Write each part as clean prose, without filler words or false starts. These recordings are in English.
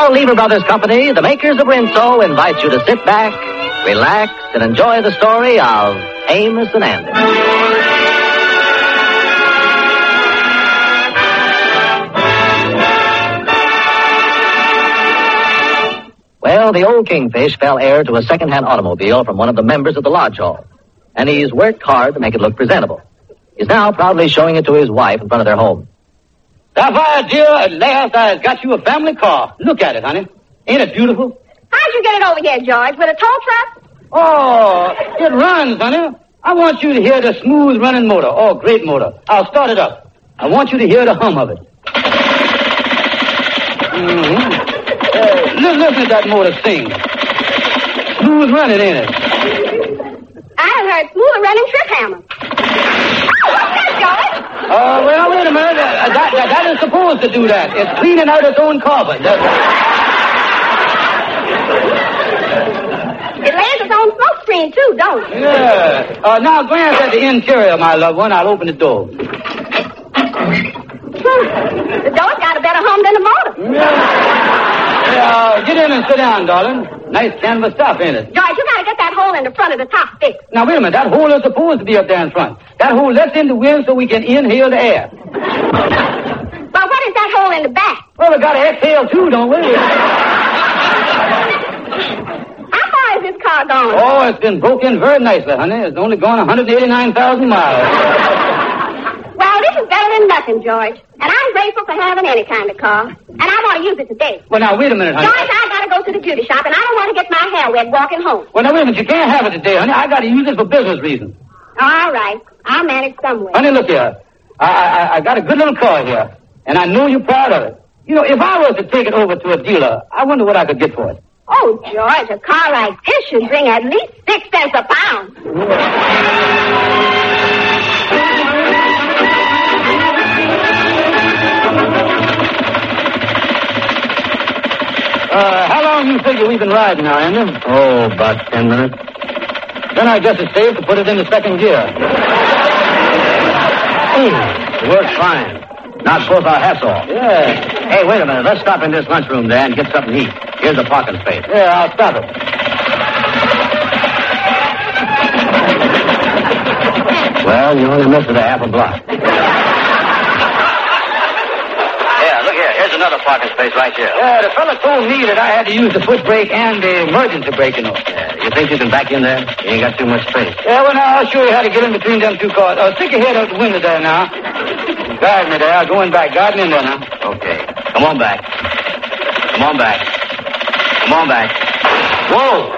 Now, Lever Brothers Company, the makers of Rinso, invite you to sit back, relax, and enjoy the story of Amos and Andy. Well, the old Kingfish fell heir to a second-hand automobile from one of the members of the lodge hall, and he's worked hard to make it look presentable. He's now proudly showing it to his wife in front of their home. Sapphire, dear, at last I've got you a family car. Look at it, honey. Ain't it beautiful? How'd you get it over here, George? With a tow truck? Oh, it runs, honey. I want you to hear the smooth running motor. Oh, great motor. I'll start it up. I want you to hear the hum of it. Listen to that motor sing. Smooth running, ain't it? I heard smooth running trip hammer. What's that, George? Well, wait a minute. That is supposed to do that. It's cleaning out its own carbon. It lays its own smoke screen, too, don't it? Yeah. Now glance at the interior, my loved one. I'll open the door. The door's got a better hum than the motor. Yeah, get in and sit down, darling. Nice canvas stuff, ain't it? George, you gotta get that hole in the front of the top fixed. Now, wait a minute. That hole is supposed to be up there in front. That hole lets in the wind so we can inhale the air. Well, what is that hole in the back? Well, we gotta exhale, too, don't we? How far is this car going? Oh, it's been broken very nicely, honey. It's only gone 189,000 miles. Well, this is better than nothing, George. And I'm grateful for having any kind of car. And I want to use it today. Well, now, wait a minute, honey. George, I gotta go to the beauty shop, and I don't want to get my hair wet walking home. Well, now, wait a minute. You can't have it today, honey. I gotta use it for business reasons. All right. I'll manage some way. Honey, look here. I got a good little car here. And I know you're proud of it. You know, if I was to take it over to a dealer, I wonder what I could get for it. Oh, George, a car like this should bring at least 6 cents a pound. How long you figure we've been riding now, Andy? Oh, about 10 minutes. Then I guess it's safe to put it into second gear. It works fine. Knocks both our hats off. Yeah. Hey, wait a minute. Let's stop in this lunchroom there and get something to eat. Here's the parking space. Yeah, I'll stop it. Well, you only missed it a half a block. Yeah, look here. Here's another parking space right here. Yeah, the fella told me that I had to use the foot brake and the emergency brake, you know. Yeah, you think you can back in there? You ain't got too much space. Yeah, well, now, I'll show you how to get in between them two cars. Stick your head out the window there now. Guide me there. I'll go in back. Guide me in there now. Okay. Come on back. Come on back. Come on back. Whoa!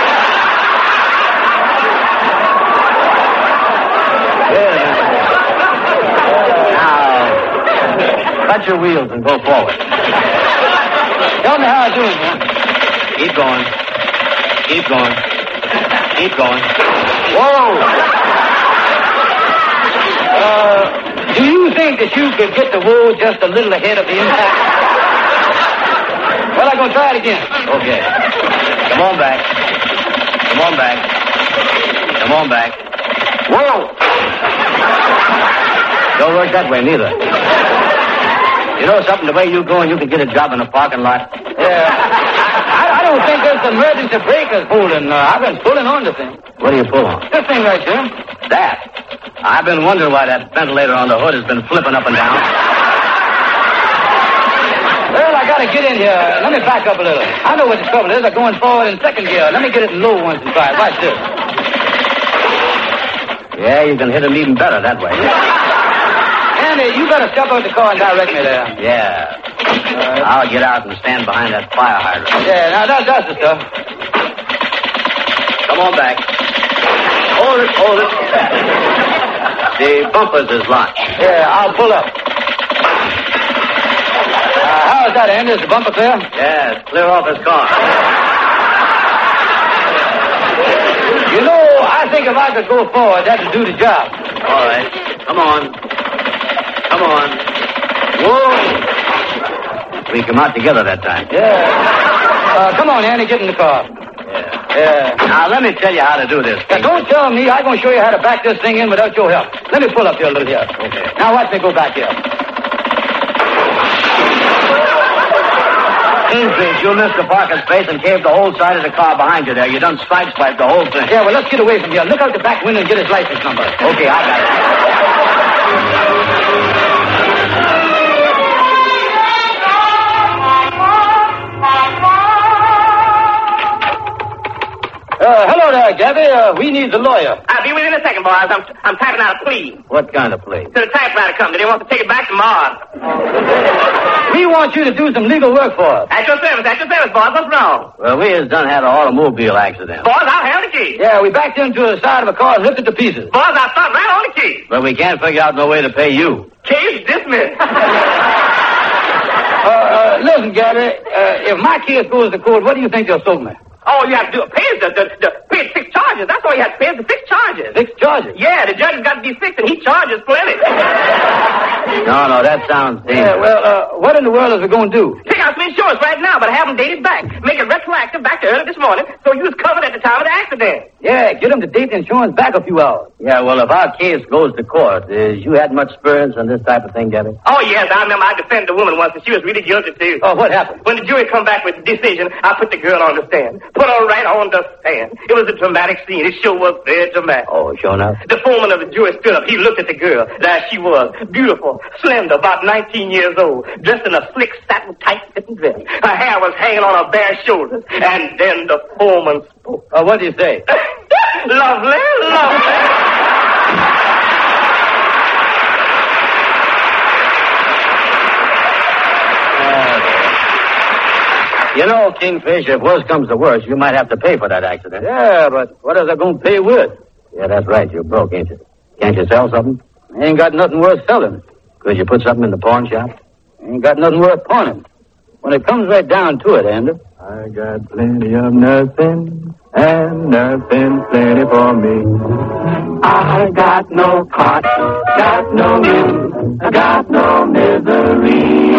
Now, cut your wheels and go forward. Tell me how I do it, man. Keep going. Keep going. Keep going. Whoa! Do you think that you could get the whoa just a little ahead of the impact? Well, I'm going to try it again. Okay. Come on back. Come on back. Come on back. Whoa! Don't work that way, neither. You know something? The way you go and you can get a job in a parking lot. Yeah. I don't think there's emergency breakers holding. I've been pulling on the thing. What do you pull on? This thing right here. That. I've been wondering why that ventilator on the hood has been flipping up and down. Well, I gotta get in here. Let me back up a little. I know what the trouble is. I'm going forward in second gear. Let me get it in low once and try it. Watch this. Yeah, you can hit him even better that way. Andy, you better step out the car and direct me there. Yeah. I'll get out and stand behind that fire hydrant. Yeah, now that's the stuff. Come on back. Hold it, hold it. The bumpers is locked. Yeah, I'll pull up. How is that, Andy? Is the bumper clear? Yeah, it's clear off his car. You know, I think if I could go forward, that would do the job. All right. Come on. Come on. Whoa. We come out together that time. Yeah. Come on, Andy, get in the car. Yeah. Now, let me tell you how to do this. Now, don't tell me. I'm going to show you how to back this thing in without your help. Let me pull up here a little here. Okay. Now, watch me go back here. Kingfish, you missed the parking space and caved the whole side of the car behind you there. You done sideswiped the whole thing. Yeah, well, let's get away from here. Look out the back window and get his license number. Okay, I got hello there, Gabby. We need the lawyer. I'll be with you in a second, boys. I'm typing out a plea. What kind of plea? To the typewriter company. They want to take it back tomorrow. We want you to do some legal work for us. At your service, boys. What's wrong? Well, we has done had an automobile accident. Boys, I'll have the key. Yeah, we backed into the side of a car and ripped it to pieces. Boys, I'll start right on the key. But we can't figure out no way to pay you. Case dismissed. Listen, Gabby, if my case goes to court, what do you think they'll soak me? All you have to do is pay the 6 charges. That's all you have to pay is the 6 charges. 6 charges? Yeah, the judge has got to be 6 and he charges plenty. No, that sounds dangerous. Yeah, well, what in the world is we going to do? Pick out some insurance right now, but have them dated back. Make it retroactive back to early this morning so you was covered at the time of the accident. Yeah, get them to date the insurance back a few hours. Yeah, well, if our case goes to court, you had much experience on this type of thing, Gabby? Oh, yes, I remember I defended a woman once and she was really guilty, too. Oh, what happened? When the jury come back with the decision, I put the girl on the stand. Put her right on the stand. It was a dramatic scene. It sure was very dramatic. Oh, sure enough. The foreman of the jury stood up. He looked at the girl. There she was. Beautiful, slender, about 19 years old. Dressed in a slick, satin, tight-fitting dress. Her hair was hanging on her bare shoulders. And then the foreman spoke. What did you say? Lovely, lovely. You know, Kingfish, if worse comes to worse, you might have to pay for that accident. Yeah, but what is I going to pay with? Yeah, that's right. You're broke, ain't you? Can't you sell something? I ain't got nothing worth selling. Could you put something in the pawn shop? I ain't got nothing worth pawning. When it comes right down to it, Andy. I got plenty of nothing, and nothing plenty for me. I got no cot, got no room, I got no misery.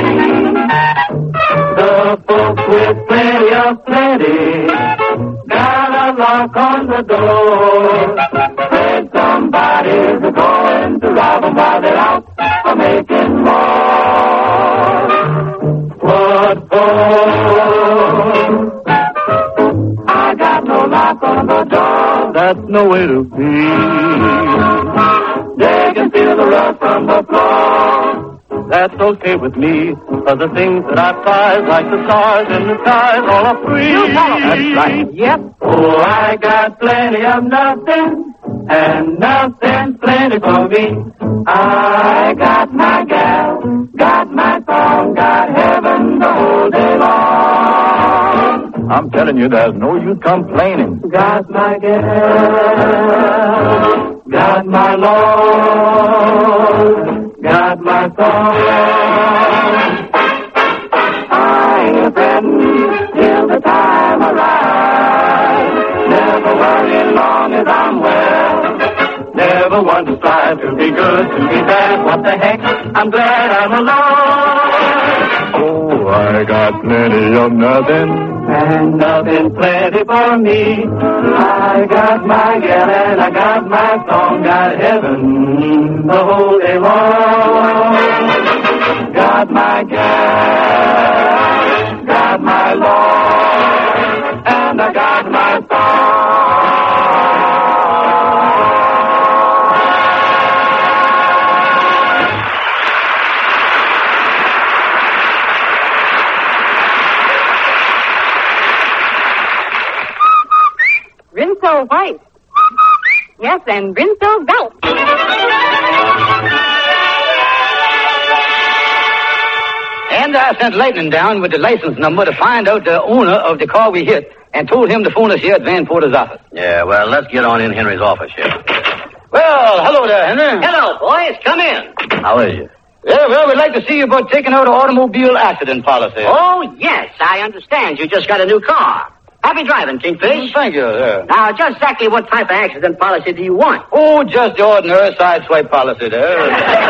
The folks with plenty of plenty got a lock on the door. Said somebody's going to rob them while they're out for making more. What for? I got no lock on the door. That's no way to be. They can feel the rust from the floor. That's okay with me, 'cause the things that I prize, like the stars in the skies, all are free. That's right. Yep. Oh, I got plenty of nothing, and nothing's plenty for me. I got my gal, got my song, got heaven the whole day long. I'm telling you, there's no use complaining. Got my gal, got my Lord, got my song. I ain't friend till the time arrives. Never worry long as I'm well. Never want to strive to be good, to be bad. What the heck? I'm glad I'm alone. Oh, I got plenty of nothing. And nothing plenty for me. I got my gal and I got my song. Got heaven the whole day long. Got my gal, got my Lord, and I got my song. Rinso white. Yes, and Rinso belt. And I sent Lightning down with the license number to find out the owner of the car we hit and told him to phone us here at Van Porter's office. Yeah, well, let's get on in Henry's office here. Well, hello there, Henry. Hello, boys. Come in. How is you? Yeah, well, we'd like to see you about taking out an automobile accident policy. Oh, yes, I understand. You just got a new car. Happy driving, Kingfish. Thank you, sir. Now, just exactly what type of accident policy do you want? Oh, just the ordinary sideswipe policy there.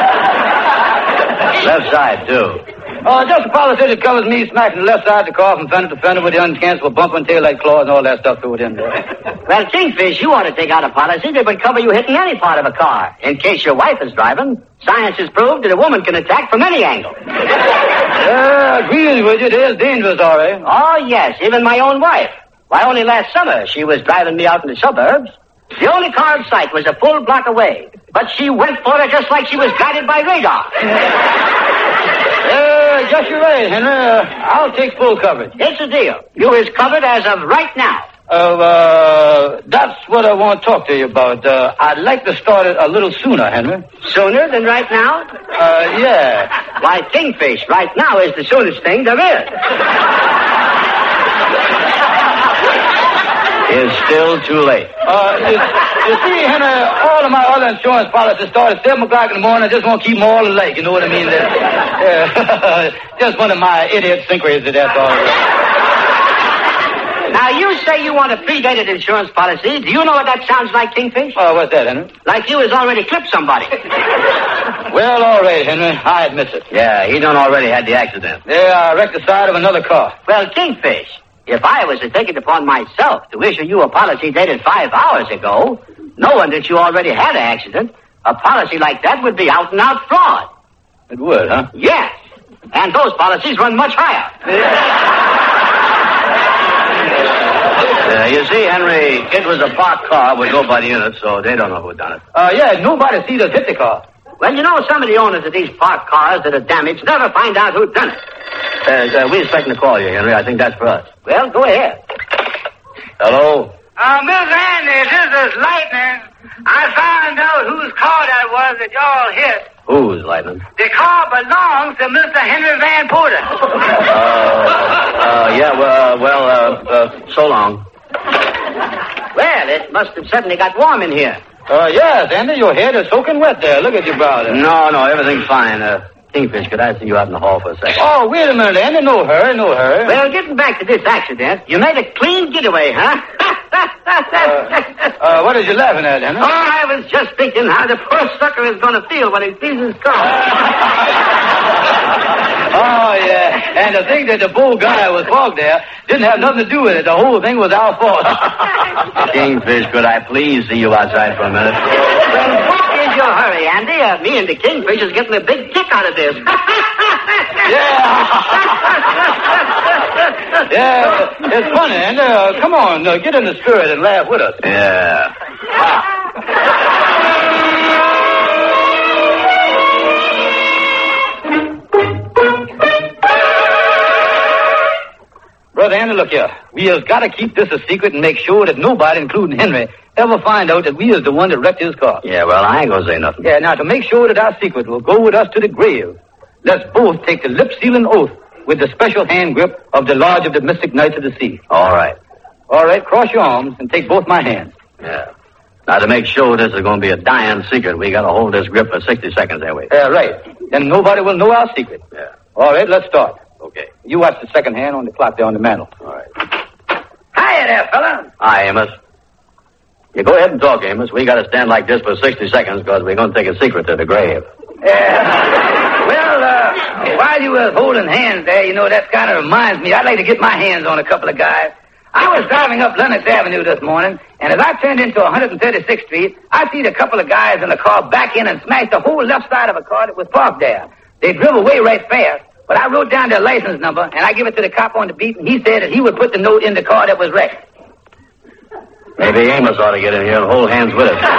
Left side, too. Just a policy that covers me smacking the left side of the car from fender to fender with the uncancelable bump and tail light claws and all that stuff through it in there. Well, Kingfish, you ought to take out a policy that would cover you hitting any part of a car. In case your wife is driving, science has proved that a woman can attack from any angle. Agrees with you. It is dangerous, all right. Oh, yes, even my own wife. Why, only last summer she was driving me out in the suburbs. The only car in sight was a full block away. But she went for it just like she was guided by radar. Just you're right, Henry. I'll take full coverage. It's a deal. You is covered as of right now. That's what I want to talk to you about. I'd like to start it a little sooner, Henry. Sooner than right now? Yeah. Why, Kingfish, right now is the soonest thing there is. It's still too late. You see, Henry, all of my other insurance policies start at 7 o'clock in the morning. I just want to keep them all alike, you know what I mean? Just one of my idiosyncrasies, that's all. Now, you say you want a predated insurance policy. Do you know what that sounds like, Kingfish? What's that, Henry? Like you has already clipped somebody. Well, all right, Henry. I admit it. Yeah, he done already had the accident. Yeah, I wrecked the side of another car. Well, Kingfish, if I was to take it upon myself to issue you a policy dated 5 hours ago, knowing that you already had an accident, a policy like that would be out-and-out fraud. It would, huh? Yes. And those policies run much higher. You see, Henry, it was a parked car with nobody in it, so they don't know who done it. Yeah, nobody sees us hit the car. Well, you know, some of the owners of these parked cars that are damaged never find out who done it. We're expecting to call you, Henry. I think that's for us. Well, go ahead. Hello? Miss Andy, this is Lightning. I found out whose car that was that y'all hit. Whose, Lightning? The car belongs to Mr. Henry Van Porter. So long. Well, it must have suddenly got warm in here. Yes, Andy, your head is soaking wet there. Look at you, brother. No, everything's fine. Kingfish, could I see you out in the hall for a second? Oh, wait a minute, Andy. No hurry. Well, getting back to this accident, you made a clean getaway, huh? What are you laughing at, Andy? Oh, I was just thinking how the poor sucker is going to feel when he sees his car. Oh, yeah. And to think that the bull guy was parked there didn't have nothing to do with it. The whole thing was our fault. Kingfish, could I please see you outside for a minute? Well, what is your hurry, Andy? Me and the Kingfish is getting a big kick out of this. Yeah, it's funny, Andy. Come on, get in the spirit and laugh with us. Yeah. Brother Andy, look here. We has got to keep this a secret and make sure that nobody, including Henry, ever find out that we is the one that wrecked his car. Yeah, well, I ain't gonna say nothing. Yeah, now, to make sure that our secret will go with us to the grave, let's both take the lip-sealing oath with the special hand grip of the Lodge of the Mystic Knights of the Sea. All right. All right, cross your arms and take both my hands. Yeah. Now, to make sure this is going to be a dying secret, we got to hold this grip for 60 seconds, ain't we? Right. Then nobody will know our secret. Yeah. All right, let's start. Okay. You watch the second hand on the clock there on the mantel. All right. Hiya there, fella. Hi, Amos. You go ahead and talk, Amos. We got to stand like this for 60 seconds because we're going to take a secret to the grave. Well, while you were holding hands there, that kind of reminds me, I'd like to get my hands on a couple of guys. I was driving up Lenox Avenue this morning, and as I turned into 136th Street, I seen a couple of guys in a car back in and smash the whole left side of a car that was parked there. They drove away right fast, but I wrote down their license number, and I give it to the cop on the beat, and he said that he would put the note in the car that was wrecked. Maybe Amos ought to get in here and hold hands with us.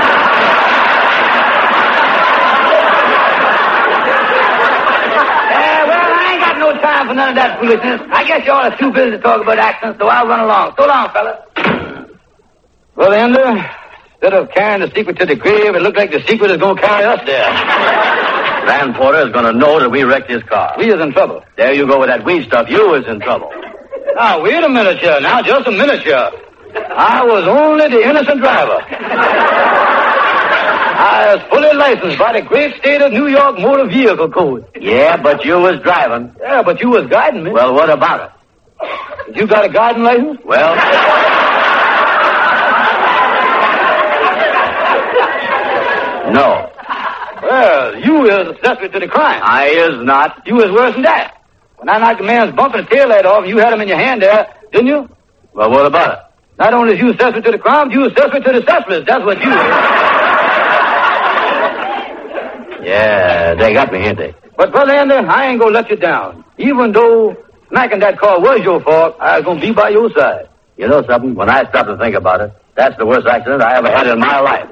No time for none of that foolishness. I guess y'all are too busy to talk about accidents, so I'll run along. So long, fella. Well, Andy, instead of carrying the secret to the grave, it looked like the secret is going to carry us there. Van Porter is going to know that we wrecked his car. We is in trouble. There you go with that weed stuff. You is in trouble. Now, wait a minute here. Now, just a minute here. I was only the innocent driver. I was fully licensed by the great state of New York Motor Vehicle Code. Yeah, but you was driving. Yeah, but you was guiding me. Well, what about it? You got a guiding license? Well... No. Well, you is accessory to the crime. I is not. You is worse than that. When I knocked a man's bumper and tail light off, you had him in your hand there, didn't you? Well, what about it? Not only is you accessory to the crime, you accessory to the accessories. That's what you is. Yeah, they got me, ain't they? But, Brother Andy, I ain't gonna let you down. Even though smacking that car was your fault, I was going to be by your side. You know something? When I stop to think about it, that's the worst accident I ever had in my life.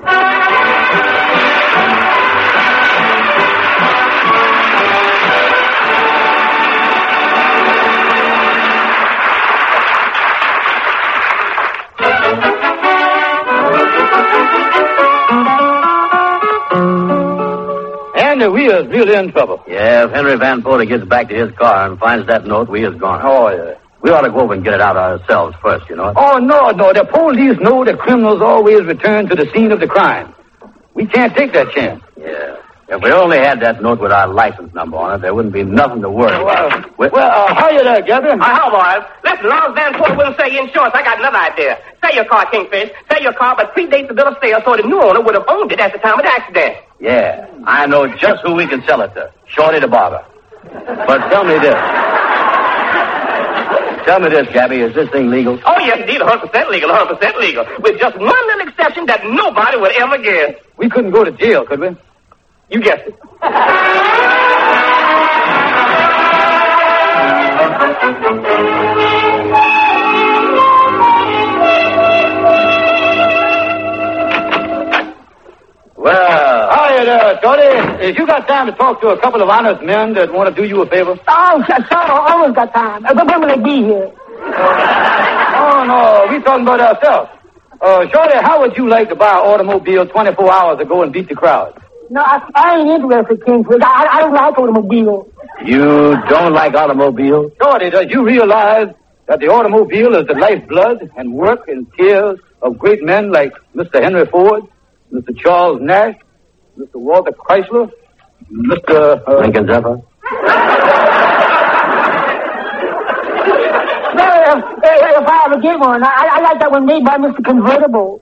And we is really in trouble. Yeah, if Henry Van Porter gets back to his car and finds that note, we is gone. Oh, yeah. We ought to go over and get it out ourselves first, you know. Oh, no. The police know that criminals always return to the scene of the crime. We can't take that chance. Yeah. If we only had that note with our license number on it, there wouldn't be nothing to worry about. How you there, Gabby? How, boys? Listen, long as Van Porter wouldn't say insurance, I got another idea. Sell your car, Kingfish. Sell your car, but predate the bill of sale so the new owner would have owned it at the time of the accident. Yeah, I know just who we can sell it to. Shorty the barber. But tell me this. Tell me this, Gabby, is this thing legal? Oh, yes, indeed, 100% legal, 100% legal. With just one little exception that nobody would ever guess. We couldn't go to jail, could we? You guessed it. Well, hi there, Shorty. If you got time to talk to a couple of honest men that want to do you a favor? Oh, sure, always got time. When will they be here? Oh, no, we talking about ourselves. Shorty, how would you like to buy an automobile 24 hours ago and beat the crowd? No, I ain't interested, Kingsford. I don't like automobiles. You don't like automobiles? Shorty, does you realize that the automobile is the lifeblood and work and tears of great men like Mr. Henry Ford, Mr. Charles Nash, Mr. Walter Chrysler, Mr. Lincoln Zephyr? If I ever get one, I like that one made by Mr. Convertible.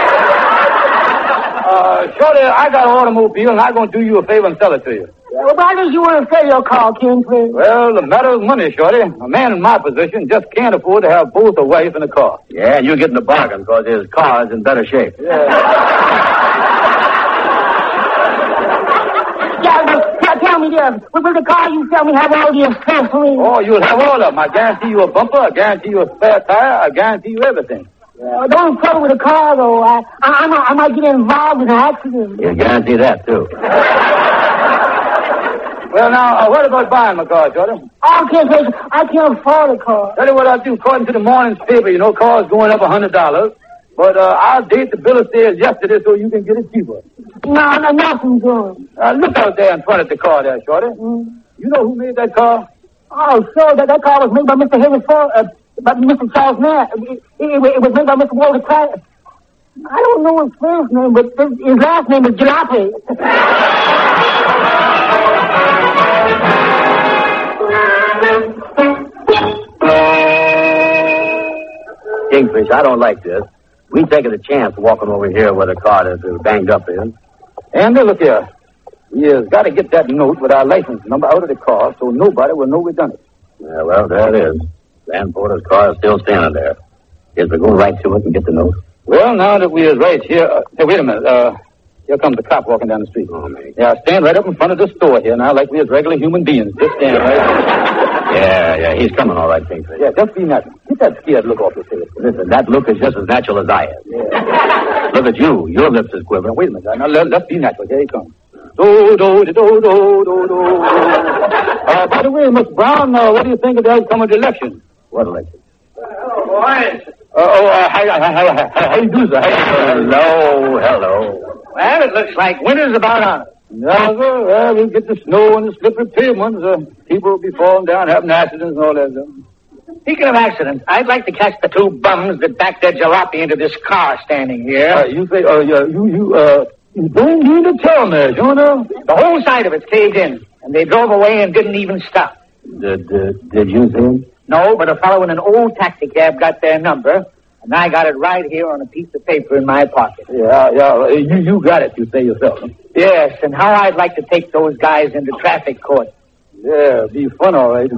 Shorty, I got an automobile, and I'm going to do you a favor and sell it to you. Well, why did you want to sell your car, Kingsford? Well, the matter of money, Shorty. A man in my position just can't afford to have both a wife and a car. Yeah, and you're getting a bargain because his car is in better shape. Tell me this. Will the car you sell me have all the accessories? Oh, you'll have all of them. I guarantee you a bumper. I guarantee you a spare tire. I guarantee you everything. Don't trouble with the car, though. I might get involved in an accident. You guarantee that, too. Well, now, what about buying my car, Shorty? I can't afford a car. Tell you what I'll do. According to the morning's paper, you know, cars going up $100. But I'll date the bill of sale yesterday so you can get it cheaper. No, nothing doing. Look out there in front of the car there, Shorty. You know who made that car? Oh, sure. That car was made by Mr. Henry Ford, by Mr. Charles Nash. It was made by Mr. Walter Chrysler. I don't know his first name, but his last name is Jalopy. Kingfish, I don't like this. We taking a chance walking over here where the car is banged up in. And look here. We has got to get that note with our license number out of the car so nobody will know we done it. Yeah, well, there it is. Van Porter's car is still standing there. Guess we're going right to it and get the note. Well, now that we is right here... hey, wait a minute. Here comes the cop walking down the street. Oh, man. Yeah, stand right up in front of the store here now like we is regular human beings. Just stand right. Yeah, he's coming all right, Kingfish. Yeah, just be natural. Get that scared look off your face. Listen, that look is just as natural as I am. Yeah. Look at you. Your lips is quivering. Wait a minute. Now, let's be natural. Here he comes. Do. By the way, Miss Brown, what do you think of the outcome of the election? What election? Boys. How you do, sir? Hello. Well, it looks like winter's about on us. Well, we'll get the snow and the slippery pavements. People will be falling down, having accidents and all that stuff. Speaking of accidents, I'd like to catch the two bums that backed their jalopy into this car standing here. You say, you don't mean to tell me, you know? The whole side of it's caved in, and they drove away and didn't even stop. Did you see him? No, but a fellow in an old taxi cab got their number, and I got it right here on a piece of paper in my pocket. Yeah, you got it, you say yourself. Yes, and how I'd like to take those guys into traffic court. Yeah, be fun, all right.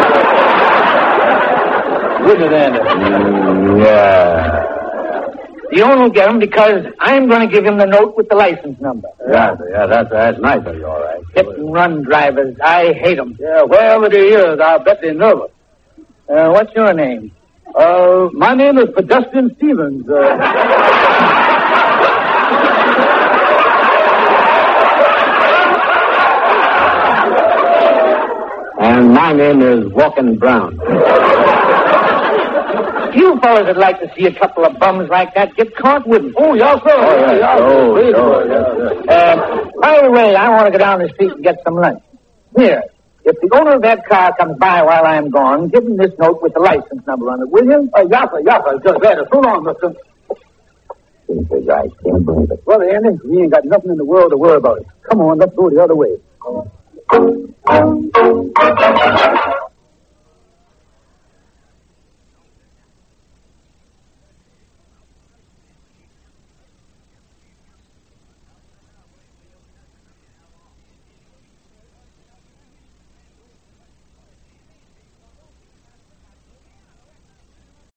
Wouldn't it, Andy? Yeah. The owner will get him because I'm going to give him the note with the license number. Yeah, that's nice of you, all right. Hit and run drivers. I hate them. Yeah, wherever they is, I'll bet they're nervous. What's your name? My name is Pedestrian Stevens. And my name is Walkin' Brown. You fellas would like to see a couple of bums like that get caught, wouldn't you? Oh, yes, sir. By the way, I want to go down the street and get some lunch. Here, if the owner of that car comes by while I'm gone, give him this note with the license number on it, will you? Yes, sir. Just that. So long, mister. I can't believe it. Well, Andy, we ain't got nothing in the world to worry about. Come on, let's go the other way.